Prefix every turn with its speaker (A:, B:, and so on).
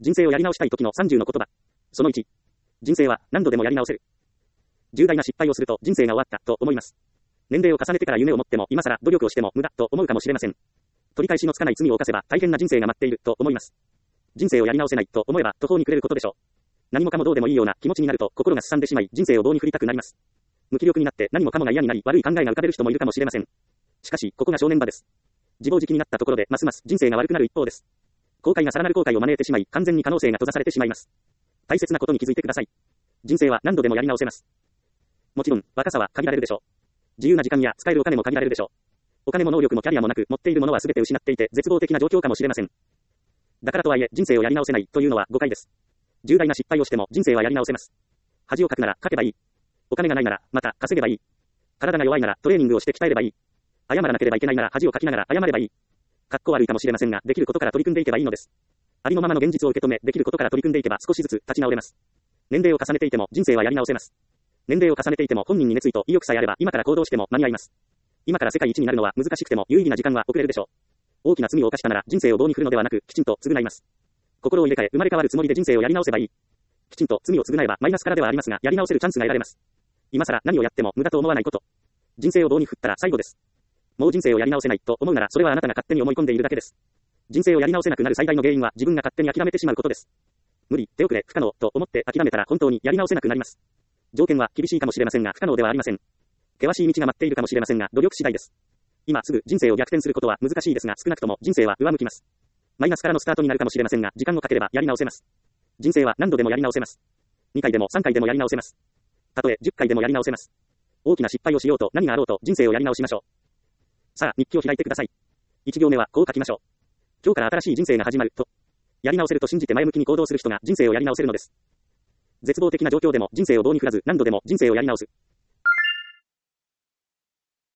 A: 人生をやり直したい時の30の言葉。その1。人生は何度でもやり直せる。重大な失敗をすると人生が終わったと思います。年齢を重ねてから夢を持っても今更努力をしても無駄と思うかもしれません。取り返しのつかない罪を犯せば大変な人生が待っていると思います。人生をやり直せないと思えば途方に暮れることでしょう。何もかもどうでもいいような気持ちになると心がすさんでしまい人生を棒に振りたくなります。無気力になって何もかもが嫌になり悪い考えが浮かべる人もいるかもしれません。しかしここが正念場です。自暴自棄になったところでますます人生が悪くなる一方です。後悔がさらなる後悔を招いてしまい完全に可能性が閉ざされてしまいます。大切なことに気づいてください。人生は何度でもやり直せます。もちろん若さは限られるでしょう。自由な時間や使えるお金も限られるでしょう。お金も能力もキャリアもなく持っているものは全て失っていて絶望的な状況かもしれません。だからとはいえ人生をやり直せないというのは誤解です。重大な失敗をしても人生はやり直せます。恥をかくならかけばいい。お金がないならまた稼げばいい。体が弱いならトレーニングをして鍛えればいい。謝らなければいけないなら恥をかきながら謝ればいい。かっこ悪いかもしれませんができることから取り組んでいけばいいのです。ありのままの現実を受け止めできることから取り組んでいけば少しずつ立ち直れます。年齢を重ねていても人生はやり直せます。年齢を重ねていても本人に熱意と意欲さえあれば今から行動しても間に合います。今から世界一になるのは難しくても有意義な時間は遅れるでしょう。大きな罪を犯したなら人生を棒に振るのではなくきちんと償います。心を入れ替え生まれ変わるつもりで人生をやり直せばいい。きちんと罪を償えばマイナスからではありますがやり直せるチャンスが得られます。今更何をやっても無駄と思わないこと。人生を棒に振ったら最後です。もう人生をやり直せないと思うならそれはあなたが勝手に思い込んでいるだけです。人生をやり直せなくなる最大の原因は自分が勝手に諦めてしまうことです。無理、手遅れ、不可能と思って諦めたら本当にやり直せなくなります。条件は厳しいかもしれませんが不可能ではありません。険しい道が待っているかもしれませんが努力次第です。今すぐ人生を逆転することは難しいですが少なくとも人生は上向きます。マイナスからのスタートになるかもしれませんが時間をかければやり直せます。人生は何度でもやり直せます。2回でも3回でもやり直せます。たとえ10回でもやり直せます。大きな失敗をしようと何があろうと人生をやり直しましょう。さあ日記を開いてください。1行目はこう書きましょう。今日から新しい人生が始まると。やり直せると信じて前向きに行動する人が人生をやり直せるのです。絶望的な状況でも人生を棒に振らず何度でも人生をやり直す。